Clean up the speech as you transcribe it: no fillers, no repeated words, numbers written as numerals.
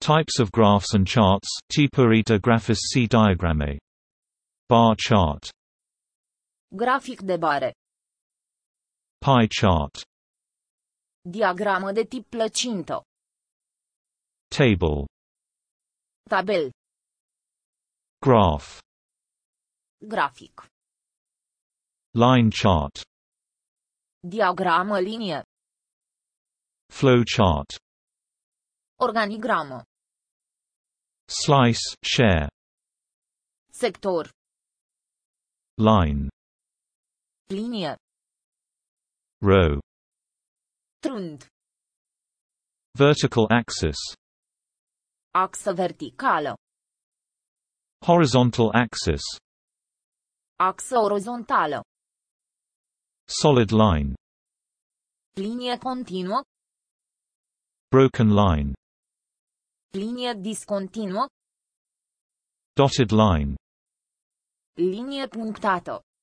Types of graphs and charts, tipuri de grafis și diagrame. Bar chart. Grafic de bare. Pie chart. Diagramă de tip plăcintă. Table. Tabel. Graph. Grafic. Line chart. Diagramă linie. Flow chart. Organigramă. Slice, share. Sector. Line. Linie. Row. Trund. Vertical axis. Axă verticală. Horizontal axis. Axă orizontală. Solid line. Linie continuă. Broken line. Linie discontinuă. Dotted line. Linie punctată.